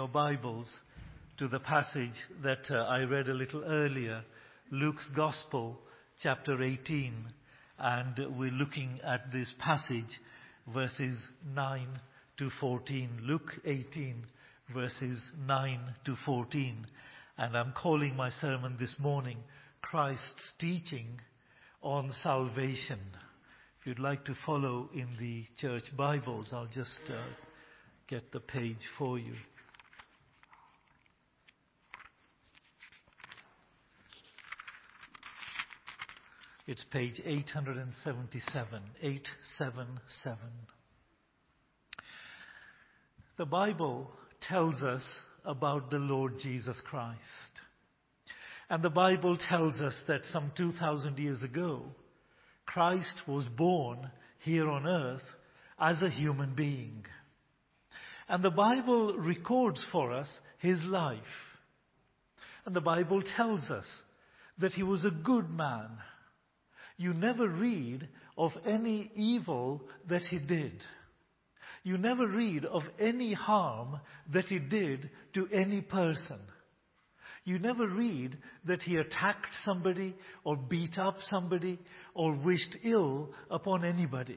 your Bibles to the passage that I read a little earlier, Luke's Gospel, chapter 18. And we're looking at this passage, verses 9 to 14. Luke 18, verses 9 to 14. And I'm calling my sermon this morning, Christ's Teaching on Salvation. If you'd like to follow in the church Bibles, I'll just get the page for you. It's page 877, 877. The Bible tells us about the Lord Jesus Christ. And the Bible tells us that some 2,000 years ago, Christ was born here on earth as a human being. And the Bible records for us his life. And the Bible tells us that he was a good man. You never read of any evil that he did. You never read of any harm that he did to any person. You never read that he attacked somebody or beat up somebody or wished ill upon anybody.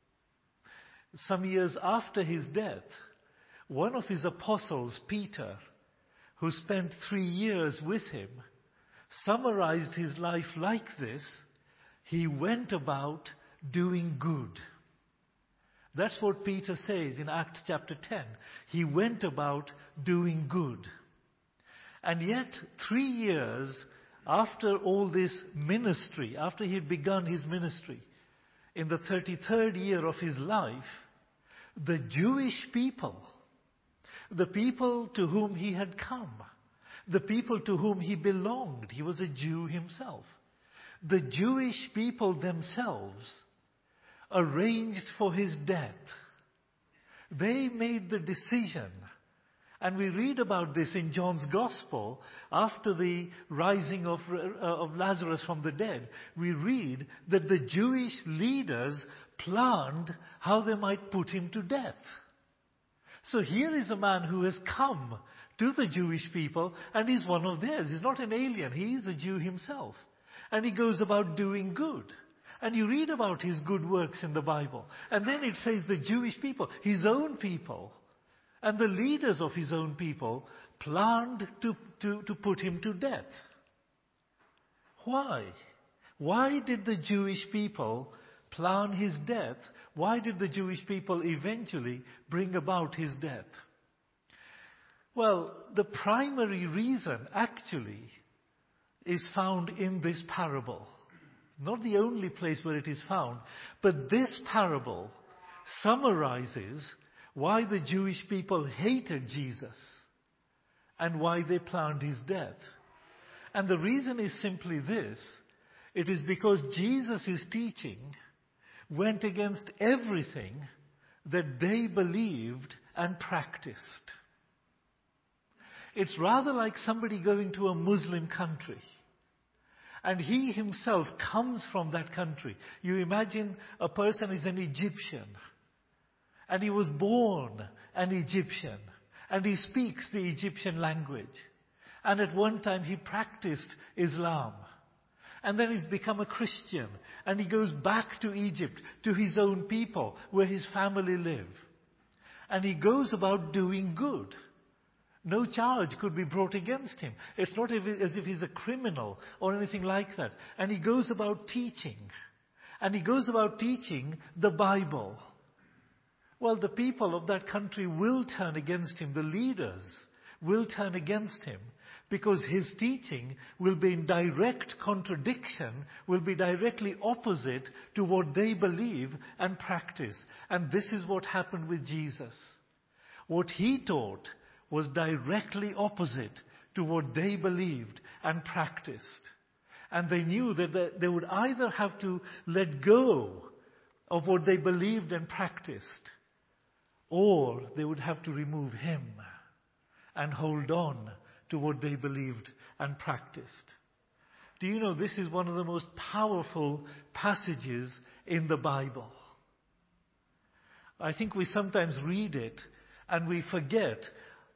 Some years after his death, one of his apostles, Peter, who spent 3 years with him, summarized his life like this: he went about doing good. That's what Peter says in Acts chapter 10. He went about doing good. And yet, 3 years after all this ministry, after he had begun his ministry, in the 33rd year of his life, the Jewish people, the people to whom he had come, the people to whom he belonged, he was a Jew himself, the Jewish people themselves arranged for his death. They made the decision. And we read about this in John's Gospel. After the rising of Lazarus from the dead, we read that the Jewish leaders planned how they might put him to death. So here is a man who has come to the Jewish people, and he's one of theirs. He's not an alien. He is a Jew himself. And he goes about doing good. And you read about his good works in the Bible. And then it says the Jewish people, his own people, and the leaders of his own people planned to put him to death. Why? Why did the Jewish people plan his death? Why did the Jewish people eventually bring about his death? Well, the primary reason actually is found in this parable. Not the only place where it is found, but this parable summarizes why the Jewish people hated Jesus and why they planned his death. And the reason is simply this: it is because Jesus' teaching went against everything that they believed and practiced. It's rather like somebody going to a Muslim country, and he himself comes from that country. You imagine a person is an Egyptian, and he was born an Egyptian, and he speaks the Egyptian language. And at one time he practiced Islam. And then he's become a Christian, and he goes back to Egypt, to his own people, where his family live. And he goes about doing good. No charge could be brought against him. It's not as if he's a criminal or anything like that. And he goes about teaching. And he goes about teaching the Bible. Well, the people of that country will turn against him. The leaders will turn against him, because his teaching will be in direct contradiction, will be directly opposite to what they believe and practice. And this is what happened with Jesus. What he taught was directly opposite to what they believed and practiced. And they knew that they would either have to let go of what they believed and practiced, or they would have to remove him and hold on to what they believed and practiced. Do you know, this is one of the most powerful passages in the Bible. I think we sometimes read it and we forget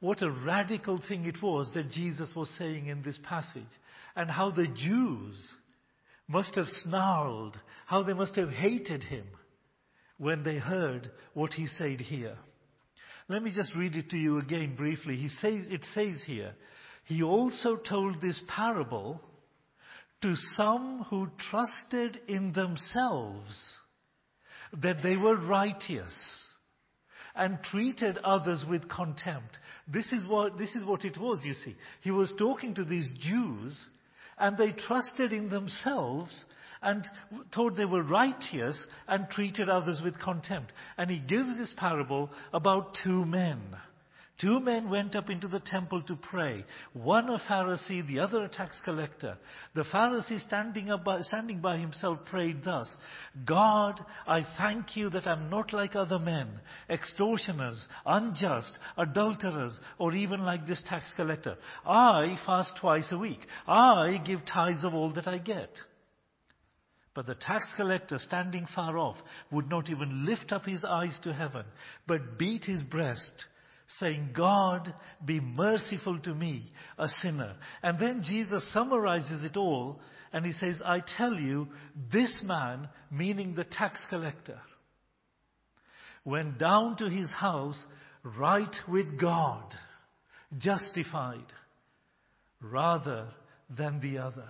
what a radical thing it was that Jesus was saying in this passage, and how the Jews must have snarled, how they must have hated him when they heard what he said here. Let me just read it to you again briefly. It says here, he also told this parable to some who trusted in themselves that they were righteous and treated others with contempt. This is what it was, you see. He was talking to these Jews, and they trusted in themselves and thought they were righteous and treated others with contempt. And he gives this parable about two men. Two men went up into the temple to pray. One a Pharisee, the other a tax collector. The Pharisee standing by himself prayed thus, God, I thank you that I'm not like other men, extortioners, unjust, adulterers, or even like this tax collector. I fast twice a week. I give tithes of all that I get. But the tax collector, standing far off, would not even lift up his eyes to heaven, but beat his breast, saying, God, be merciful to me, a sinner. And then Jesus summarizes it all, and he says, I tell you, this man, meaning the tax collector, went down to his house right with God, justified, rather than the other.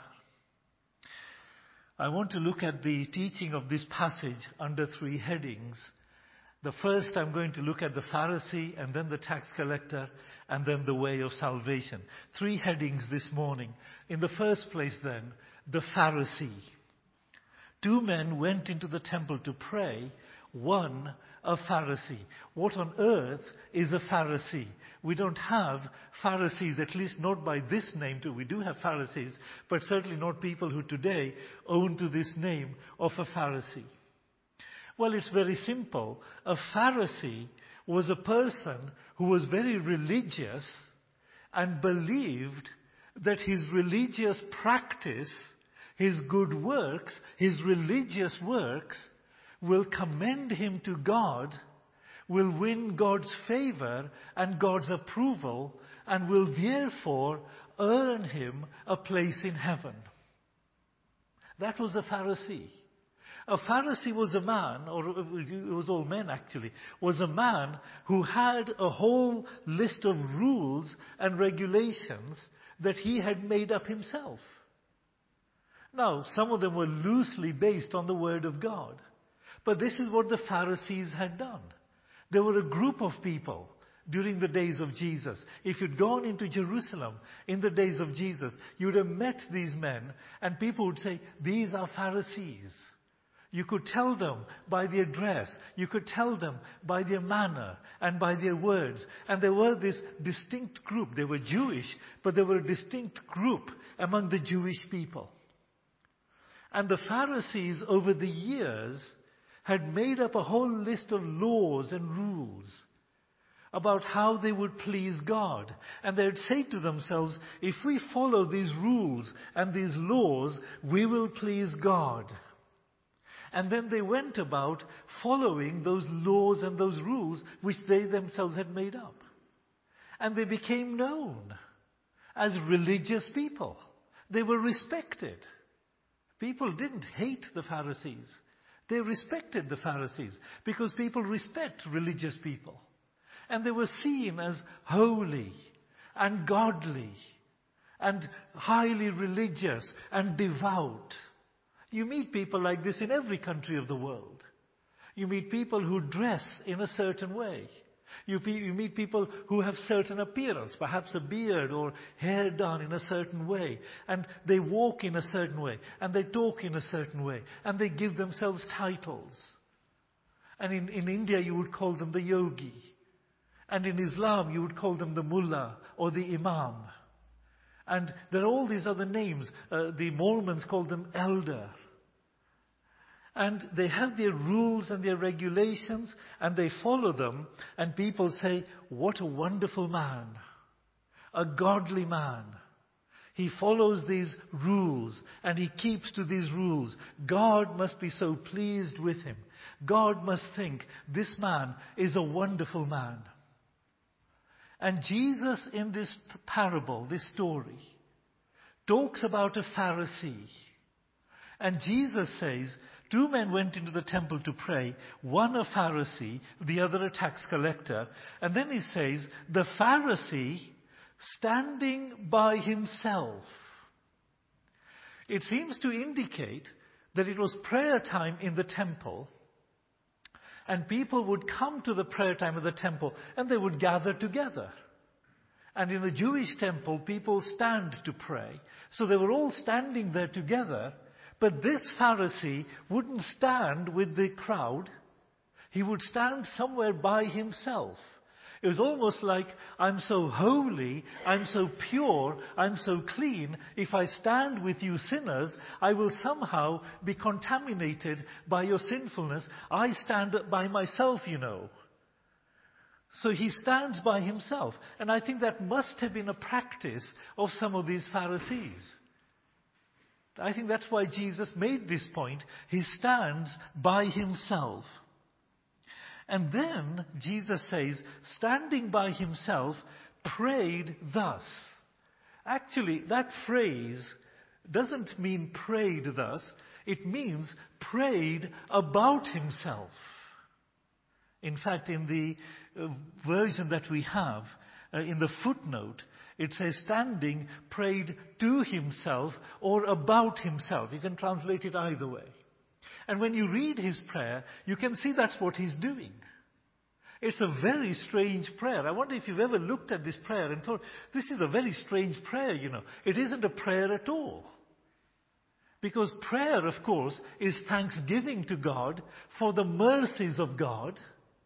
I want to look at the teaching of this passage under three headings. The first, I'm going to look at the Pharisee, and then the tax collector, and then the way of salvation. Three headings this morning. In the first place then, the Pharisee. Two men went into the temple to pray. One, a Pharisee. What on earth is a Pharisee? We don't have Pharisees, at least not by this name too. We do have Pharisees, but certainly not people who today own to this name of a Pharisee. Well, it's very simple. A Pharisee was a person who was very religious and believed that his religious practice, his good works, his religious works will commend him to God, will win God's favor and God's approval, and will therefore earn him a place in heaven. That was a Pharisee. A Pharisee was a man, or it was all men actually, was a man who had a whole list of rules and regulations that he had made up himself. Now, some of them were loosely based on the Word of God. But this is what the Pharisees had done. They were a group of people during the days of Jesus. If you'd gone into Jerusalem in the days of Jesus, you would have met these men, and people would say, these are Pharisees. You could tell them by their dress. You could tell them by their manner and by their words. And there were this distinct group. They were Jewish, but they were a distinct group among the Jewish people. And the Pharisees, over the years, had made up a whole list of laws and rules about how they would please God. And they would say to themselves, if we follow these rules and these laws, we will please God. And then they went about following those laws and those rules which they themselves had made up. And they became known as religious people. They were respected. People didn't hate the Pharisees. They respected the Pharisees because people respect religious people. And they were seen as holy and godly and highly religious and devout. You meet people like this in every country of the world. You meet people who dress in a certain way. You meet people who have certain appearance, perhaps a beard or hair done in a certain way. And they walk in a certain way. And they talk in a certain way. And they give themselves titles. And in India you would call them the yogi. And in Islam you would call them the mullah or the imam. And there are all these other names. The Mormons call them elder. And they have their rules and their regulations, and they follow them, and people say, what a wonderful man, a godly man. He follows these rules, and he keeps to these rules. God must be so pleased with him. God must think, this man is a wonderful man. And Jesus, in this parable, this story, talks about a Pharisee. And Jesus says, two men went into the temple to pray, one a Pharisee, the other a tax collector. And then he says, the Pharisee standing by himself. It seems to indicate that it was prayer time in the temple, and people would come to the prayer time of the temple and they would gather together. And in the Jewish temple, people stand to pray. So they were all standing there together. But this Pharisee wouldn't stand with the crowd. He would stand somewhere by himself. It was almost like, I'm so holy, I'm so pure, I'm so clean. If I stand with you sinners, I will somehow be contaminated by your sinfulness. I stand by myself, you know. So he stands by himself. And I think that must have been a practice of some of these Pharisees. I think that's why Jesus made this point. He stands by himself. And then Jesus says, standing by himself, prayed thus. Actually, that phrase doesn't mean prayed thus. It means prayed about himself. In fact, in the version that we have, in the footnote, it says standing, prayed to himself or about himself. You can translate it either way. And when you read his prayer, you can see that's what he's doing. It's a very strange prayer. I wonder if you've ever looked at this prayer and thought, this is a very strange prayer, you know. It isn't a prayer at all. Because prayer, of course, is thanksgiving to God for the mercies of God.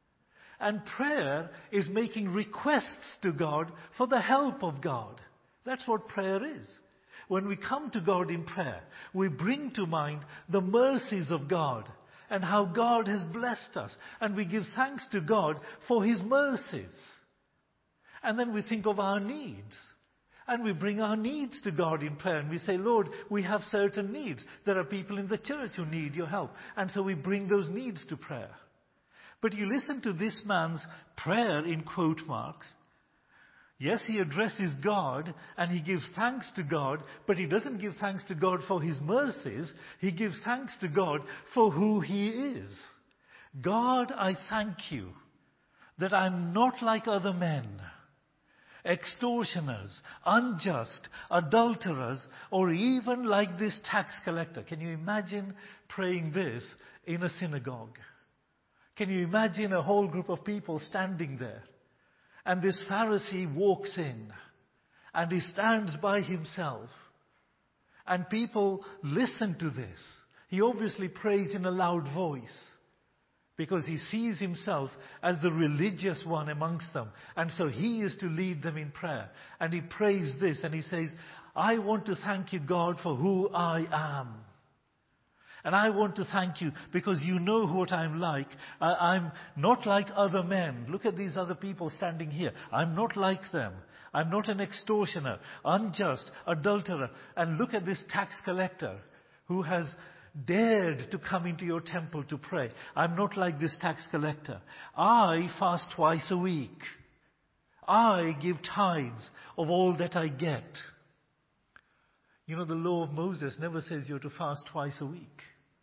And prayer is making requests to God for the help of God. That's what prayer is. When we come to God in prayer, we bring to mind the mercies of God and how God has blessed us. And we give thanks to God for His mercies. And then we think of our needs. And we bring our needs to God in prayer. And we say, Lord, we have certain needs. There are people in the church who need your help. And so we bring those needs to prayer. But you listen to this man's prayer in quote marks. Yes, he addresses God and he gives thanks to God, but he doesn't give thanks to God for his mercies. He gives thanks to God for who he is. God, I thank you that I'm not like other men, extortioners, unjust, adulterers, or even like this tax collector. Can you imagine praying this in a synagogue? Can you imagine a whole group of people standing there? And this Pharisee walks in and he stands by himself. And people listen to this. He obviously prays in a loud voice because he sees himself as the religious one amongst them. And so he is to lead them in prayer. And he prays this and he says, I want to thank you, God, for who I am. And I want to thank you because you know what I'm like. I'm not like other men. Look at these other people standing here. I'm not like them. I'm not an extortioner, unjust, adulterer. And look at this tax collector who has dared to come into your temple to pray. I'm not like this tax collector. I fast twice a week. I give tithes of all that I get. You know, the law of Moses never says you're to fast twice a week.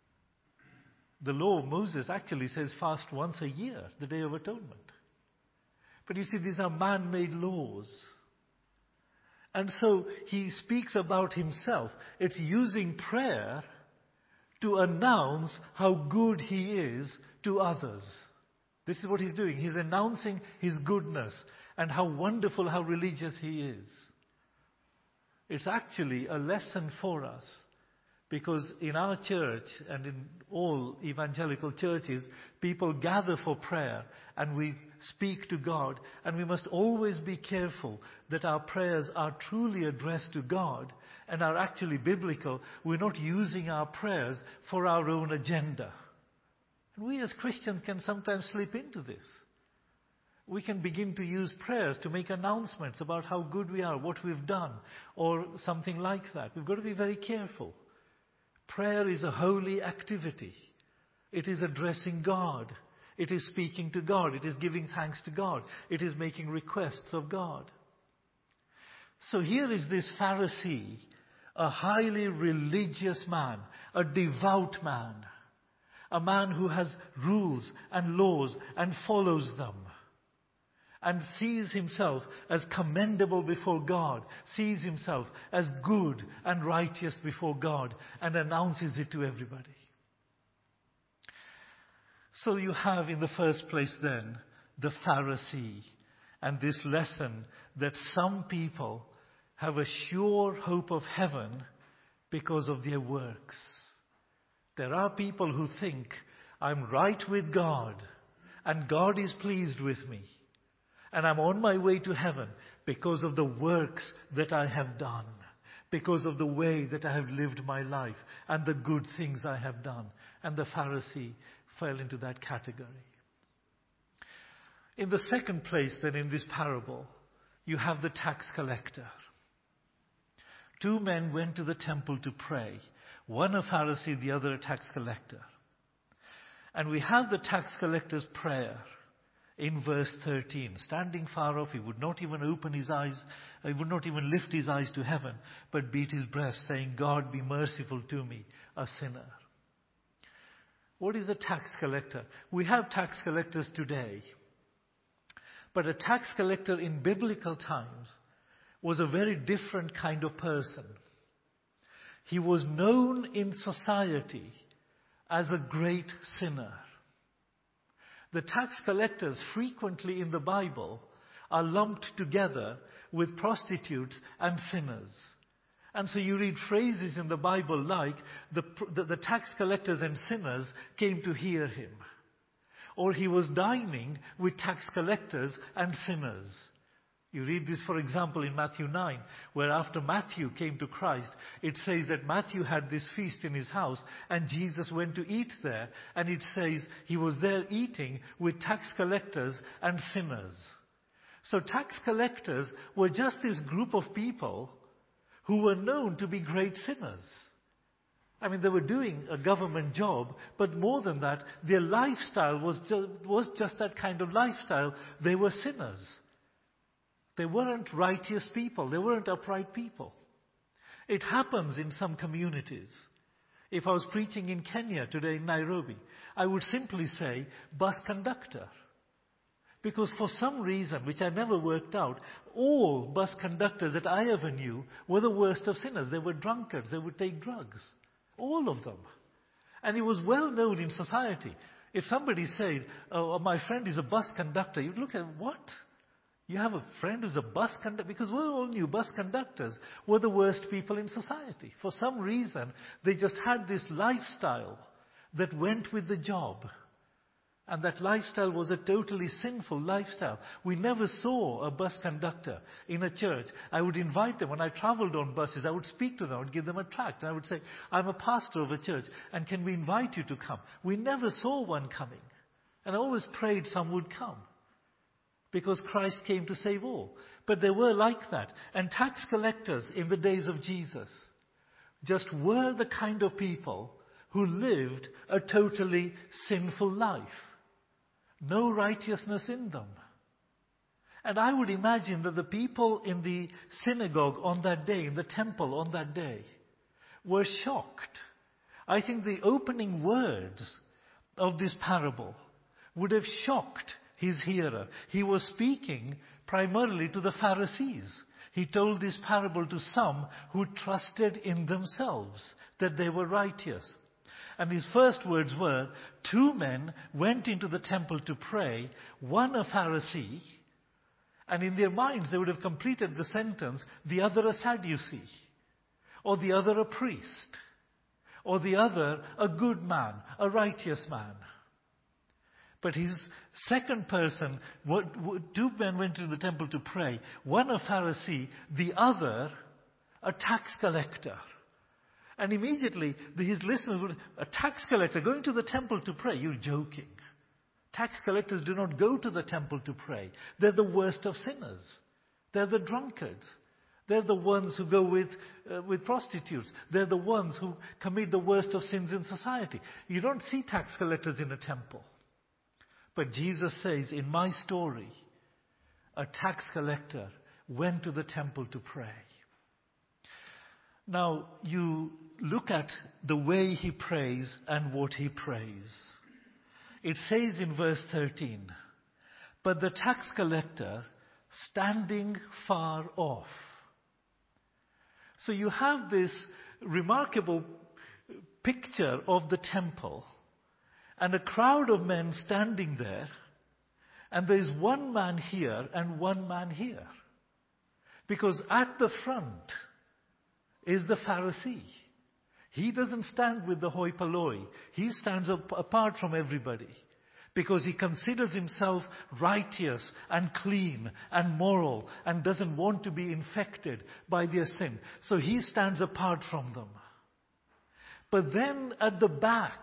The law of Moses actually says fast once a year, the Day of Atonement. But you see, these are man-made laws. And so he speaks about himself. It's using prayer to announce how good he is to others. This is what he's doing. He's announcing his goodness and how wonderful, how religious he is. It's actually a lesson for us. Because in our church and in all evangelical churches, people gather for prayer and we speak to God. And we must always be careful that our prayers are truly addressed to God and are actually biblical. We're not using our prayers for our own agenda. And we as Christians can sometimes slip into this. We can begin to use prayers to make announcements about how good we are, what we've done, or something like that. We've got to be very careful. Prayer is a holy activity. It is addressing God. It is speaking to God. It is giving thanks to God. It is making requests of God. So here is this Pharisee, a highly religious man, a devout man, a man who has rules and laws and follows them, and sees himself as commendable before God, sees himself as good and righteous before God, and announces it to everybody. So you have in the first place then the Pharisee, and this lesson that some people have a sure hope of heaven because of their works. There are people who think, I'm right with God, and God is pleased with me, and I'm on my way to heaven because of the works that I have done, because of the way that I have lived my life, and the good things I have done. And the Pharisee fell into that category. In the second place then in this parable, you have the tax collector. Two men went to the temple to pray. One a Pharisee, the other a tax collector. And we have the tax collector's prayer in verse 13. Standing far off, he would not even open his eyes, he would not even lift his eyes to heaven, but beat his breast, saying, God, be merciful to me, a sinner. What is a tax collector? We have tax collectors today. But a tax collector in biblical times was a very different kind of person. He was known in society as a great sinner. The tax collectors frequently in the Bible are lumped together with prostitutes and sinners. And so you read phrases in the Bible like, the tax collectors and sinners came to hear him. Or he was dining with tax collectors and sinners. You read this, for example, in Matthew 9, where after Matthew came to Christ, it says that Matthew had this feast in his house, and Jesus went to eat there, and it says he was there eating with tax collectors and sinners. So tax collectors were just this group of people who were known to be great sinners. I mean, they were doing a government job, but more than that, their lifestyle was just that kind of lifestyle. They were sinners. They weren't righteous people. They weren't upright people. It happens in some communities. If I was preaching in Kenya today in Nairobi, I would simply say bus conductor. Because for some reason, which I never worked out, all bus conductors that I ever knew were the worst of sinners. They were drunkards. They would take drugs. All of them. And it was well known in society. If somebody said, oh, my friend is a bus conductor, you'd look at, what? You have a friend who's a bus conductor? Because we all knew bus conductors were the worst people in society. For some reason, they just had this lifestyle that went with the job. And that lifestyle was a totally sinful lifestyle. We never saw a bus conductor in a church. I would invite them. When I traveled on buses, I would speak to them. I would give them a tract. And I would say, I'm a pastor of a church, and can we invite you to come? We never saw one coming. And I always prayed some would come. Because Christ came to save all. But they were like that. And tax collectors in the days of Jesus just were the kind of people who lived a totally sinful life. No righteousness in them. And I would imagine that the people in the synagogue on that day, in the temple on that day, were shocked. I think the opening words of this parable would have shocked his hearer. He was speaking primarily to the Pharisees. He told this parable to some who trusted in themselves that they were righteous. And his first words were, two men went into the temple to pray, one a Pharisee, and in their minds they would have completed the sentence, the other a Sadducee, or the other a priest, or the other a good man, a righteous man. But his second person, two men went to the temple to pray, one a Pharisee, the other a tax collector. And immediately his listeners would, a tax collector going to the temple to pray? You're joking. Tax collectors do not go to the temple to pray. They're the worst of sinners. They're the drunkards. They're the ones who go with prostitutes. They're the ones who commit the worst of sins in society. You don't see tax collectors in a temple. But Jesus says, in my story, a tax collector went to the temple to pray. Now, you look at the way he prays and what he prays. It says in verse 13, but the tax collector standing far off. So you have this remarkable picture of the temple and a crowd of men standing there, and there's one man here and one man here. Because at the front is the Pharisee. He doesn't stand with the hoi polloi. He stands apart from everybody because he considers himself righteous and clean and moral and doesn't want to be infected by their sin. So he stands apart from them. But then at the back,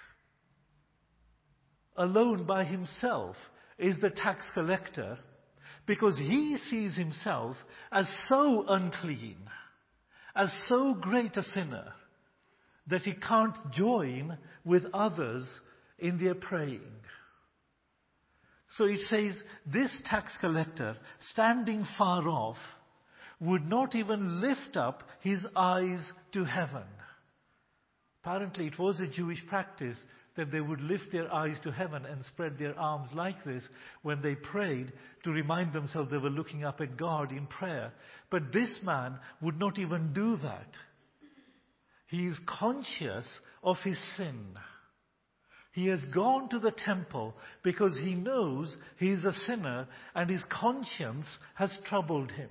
alone by himself, is the tax collector, because he sees himself as so unclean, as so great a sinner, that he can't join with others in their praying. So it says, this tax collector, standing far off, would not even lift up his eyes to heaven. Apparently it was a Jewish practice that they would lift their eyes to heaven and spread their arms like this when they prayed to remind themselves they were looking up at God in prayer. But this man would not even do that. He is conscious of his sin. He has gone to the temple because he knows he is a sinner and his conscience has troubled him.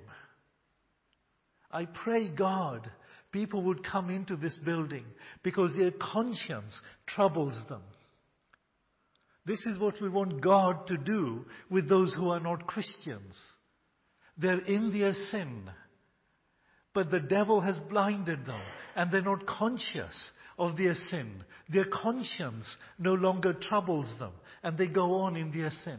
I pray, God, people would come into this building because their conscience troubles them. This is what we want God to do with those who are not Christians. They're in their sin, but the devil has blinded them and they're not conscious of their sin. Their conscience no longer troubles them and they go on in their sin.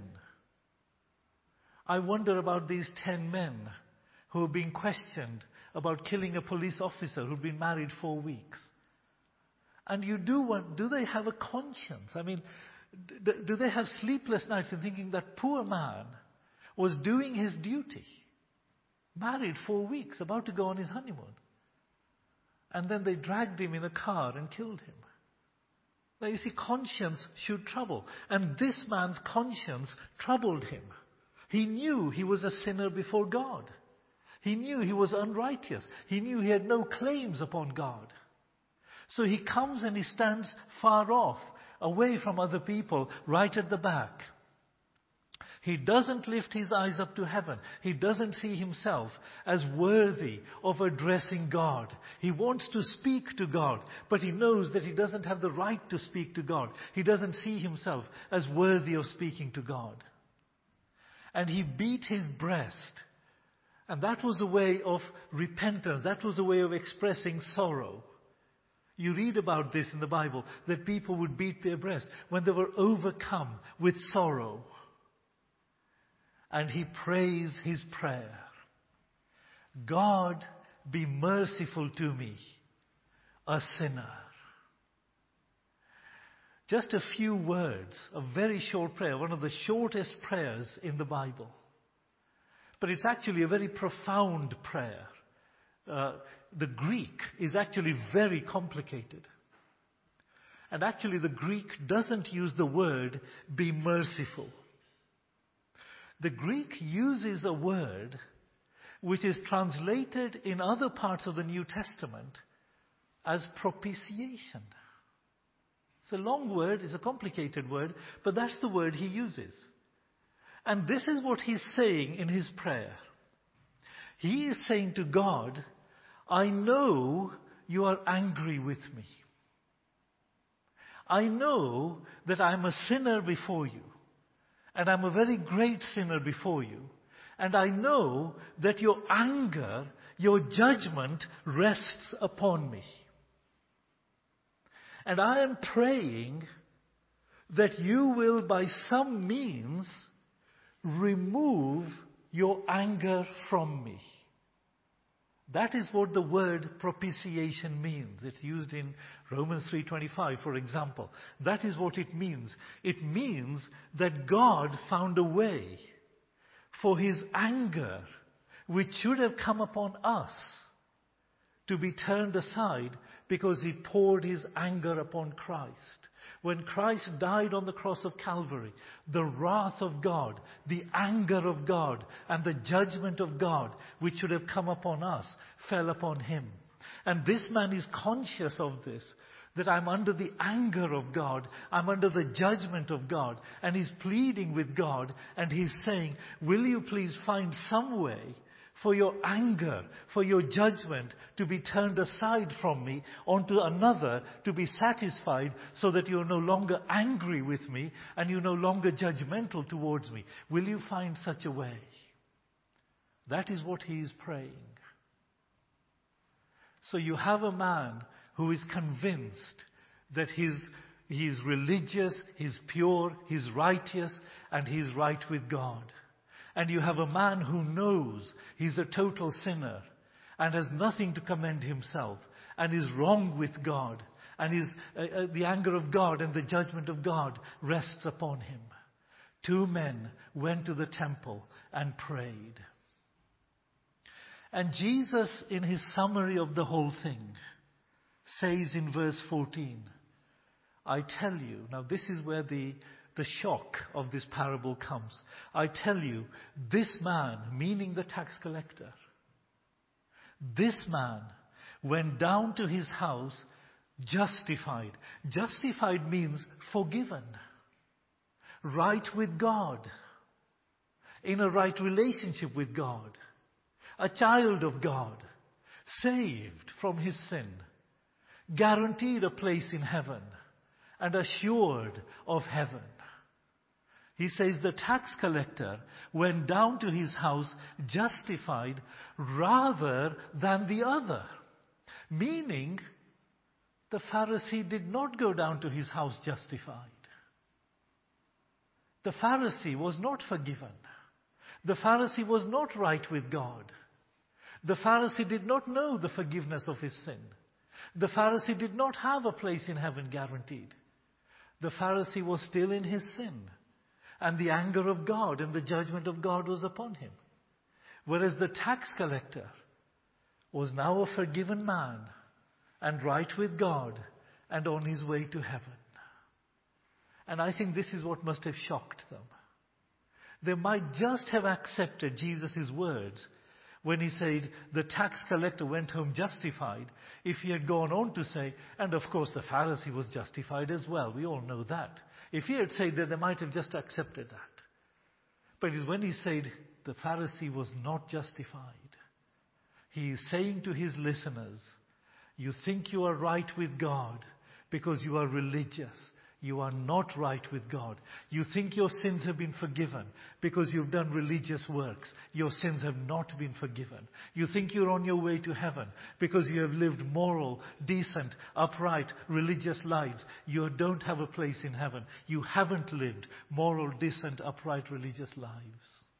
I wonder about these 10 men who are being questioned about killing a police officer who'd been married 4 weeks. And do they have a conscience? I mean, do they have sleepless nights in thinking that poor man was doing his duty? Married 4 weeks, about to go on his honeymoon. And then they dragged him in a car and killed him. Now you see, conscience should trouble. And this man's conscience troubled him. He knew he was a sinner before God. He knew he was unrighteous. He knew he had no claims upon God. So he comes and he stands far off, away from other people, right at the back. He doesn't lift his eyes up to heaven. He doesn't see himself as worthy of addressing God. He wants to speak to God, but he knows that he doesn't have the right to speak to God. He doesn't see himself as worthy of speaking to God. And he beat his breast. And that was a way of repentance. That was a way of expressing sorrow. You read about this in the Bible, that people would beat their breast when they were overcome with sorrow. And he prays his prayer. God, be merciful to me, a sinner. Just a few words, a very short prayer, one of the shortest prayers in the Bible. But it's actually a very profound prayer. The Greek is actually very complicated. And actually the Greek doesn't use the word be merciful. The Greek uses a word which is translated in other parts of the New Testament as propitiation. It's a long word, it's a complicated word, but that's the word he uses. And this is what he's saying in his prayer. He is saying to God, I know you are angry with me. I know that I'm a sinner before you. And I'm a very great sinner before you. And I know that your anger, your judgment rests upon me. And I am praying that you will by some means remove your anger from me. That is what the word propitiation means. It's used in Romans 3:25, for example. That is what it means. It means that God found a way for his anger, which should have come upon us, to be turned aside because he poured his anger upon Christ. When Christ died on the cross of Calvary, the wrath of God, the anger of God, and the judgment of God, which should have come upon us, fell upon him. And this man is conscious of this, that I'm under the anger of God, I'm under the judgment of God, and he's pleading with God, and he's saying, will you please find some way for your anger, for your judgment to be turned aside from me onto another, to be satisfied, so that you're no longer angry with me and you're no longer judgmental towards me. Will you find such a way? That is what he is praying. So you have a man who is convinced that he is religious, he's pure, he's righteous, and he's right with God. And you have a man who knows he's a total sinner and has nothing to commend himself and is wrong with God, and the anger of God and the judgment of God rests upon him. Two men went to the temple and prayed. And Jesus, in his summary of the whole thing, says in verse 14, I tell you, now this is where the shock of this parable comes. I tell you, this man, meaning the tax collector, this man went down to his house justified. Justified means forgiven, right with God, in a right relationship with God, a child of God, saved from his sin, guaranteed a place in heaven, and assured of heaven. He says the tax collector went down to his house justified rather than the other. Meaning, the Pharisee did not go down to his house justified. The Pharisee was not forgiven. The Pharisee was not right with God. The Pharisee did not know the forgiveness of his sin. The Pharisee did not have a place in heaven guaranteed. The Pharisee was still in his sin. And the anger of God and the judgment of God was upon him. Whereas the tax collector was now a forgiven man and right with God and on his way to heaven. And I think this is what must have shocked them. They might just have accepted Jesus' words when he said the tax collector went home justified, if he had gone on to say, and of course the Pharisee was justified as well. We all know that. If he had said that, they might have just accepted that. But it's when he said the Pharisee was not justified, he is saying to his listeners, you think you are right with God because you are religious. You are not right with God. You think your sins have been forgiven because you've done religious works. Your sins have not been forgiven. You think you're on your way to heaven because you have lived moral, decent, upright, religious lives. You don't have a place in heaven. You haven't lived moral, decent, upright, religious lives.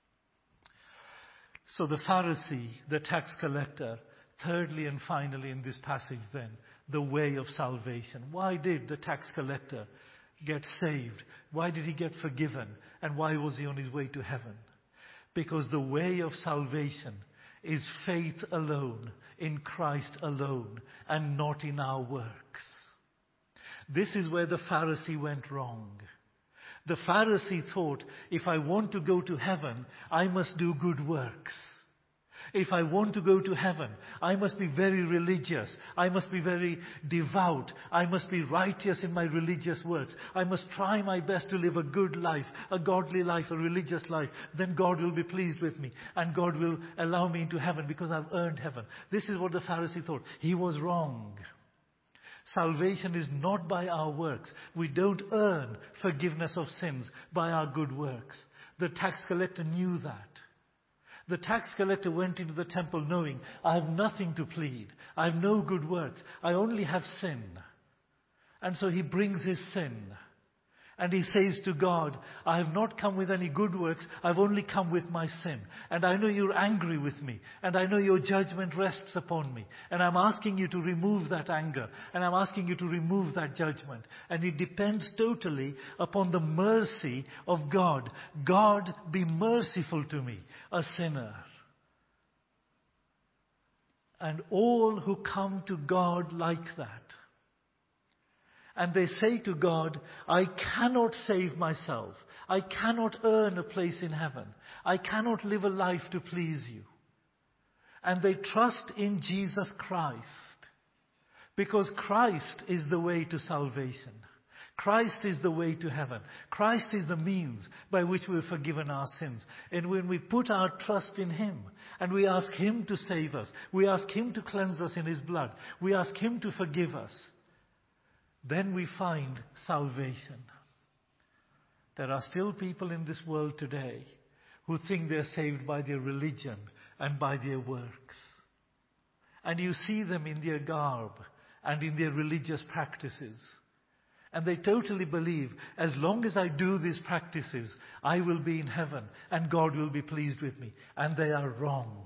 So the Pharisee, the tax collector, thirdly and finally in this passage then, the way of salvation. Why did the tax collector get saved? Why did he get forgiven? And why was he on his way to heaven? Because the way of salvation is faith alone, in Christ alone, and not in our works. This is where the Pharisee went wrong. The Pharisee thought, if I want to go to heaven, I must do good works. If I want to go to heaven, I must be very religious. I must be very devout. I must be righteous in my religious works. I must try my best to live a good life, a godly life, a religious life. Then God will be pleased with me and God will allow me into heaven because I've earned heaven. This is what the Pharisee thought. He was wrong. Salvation is not by our works. We don't earn forgiveness of sins by our good works. The tax collector knew that. The tax collector went into the temple knowing, I have nothing to plead. I have no good works. I only have sin. And so he brings his sin. And he says to God, I have not come with any good works, I've only come with my sin. And I know you're angry with me, and I know your judgment rests upon me. And I'm asking you to remove that anger, and I'm asking you to remove that judgment. And it depends totally upon the mercy of God. God, be merciful to me, a sinner. And all who come to God like that, and they say to God, I cannot save myself. I cannot earn a place in heaven. I cannot live a life to please you. And they trust in Jesus Christ, because Christ is the way to salvation. Christ is the way to heaven. Christ is the means by which we're forgiven our sins. And when we put our trust in Him and we ask Him to save us, we ask Him to cleanse us in His blood, we ask Him to forgive us, then we find salvation. There are still people in this world today who think they're saved by their religion and by their works. And you see them in their garb and in their religious practices. And they totally believe, as long as I do these practices, I will be in heaven and God will be pleased with me. And they are wrong.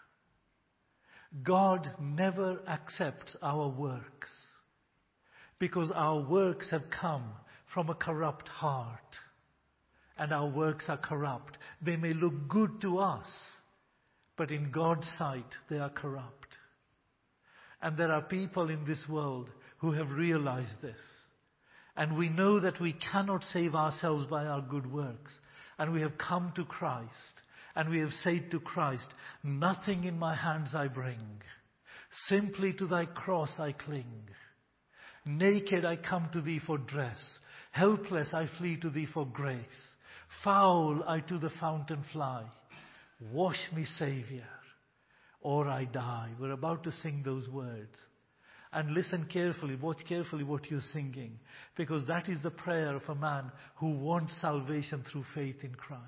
God never accepts our works, because our works have come from a corrupt heart. And our works are corrupt. They may look good to us, but in God's sight they are corrupt. And there are people in this world who have realized this. And we know that we cannot save ourselves by our good works. And we have come to Christ. And we have said to Christ, nothing in my hands I bring. Simply to thy cross I cling. Naked I come to thee for dress. Helpless I flee to thee for grace. Foul I to the fountain fly. Wash me, Saviour, or I die. We're about to sing those words. And listen carefully, watch carefully what you're singing. Because that is the prayer of a man who wants salvation through faith in Christ.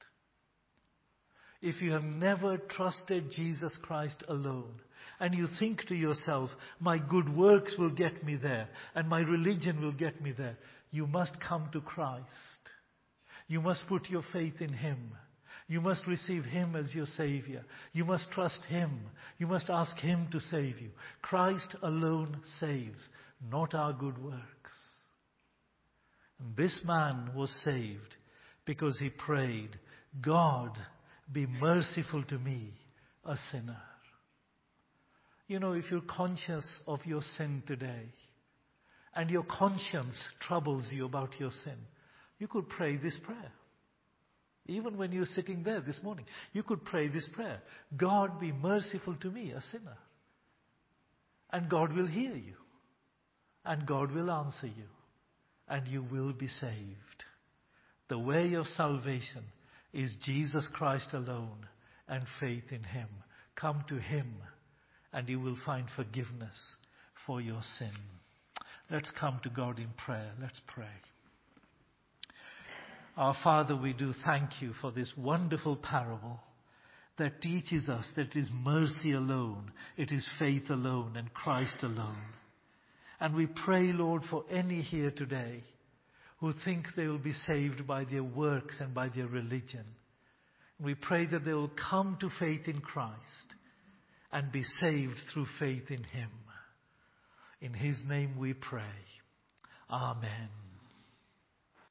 If you have never trusted Jesus Christ alone, and you think to yourself, my good works will get me there, and my religion will get me there, you must come to Christ. You must put your faith in Him. You must receive Him as your Savior. You must trust Him. You must ask Him to save you. Christ alone saves, not our good works. And this man was saved because he prayed, God, be merciful to me, a sinner. You know, if you're conscious of your sin today, and your conscience troubles you about your sin, you could pray this prayer. Even when you're sitting there this morning, you could pray this prayer. God, be merciful to me, a sinner. And God will hear you. And God will answer you. And you will be saved. The way of salvation is Jesus Christ alone and faith in Him. Come to Him and you will find forgiveness for your sin. Let's come to God in prayer. Let's pray. Our Father, we do thank you for this wonderful parable that teaches us that it is mercy alone, it is faith alone and Christ alone. And we pray, Lord, for any here today who think they will be saved by their works and by their religion. We pray that they will come to faith in Christ and be saved through faith in Him. In His name we pray. Amen.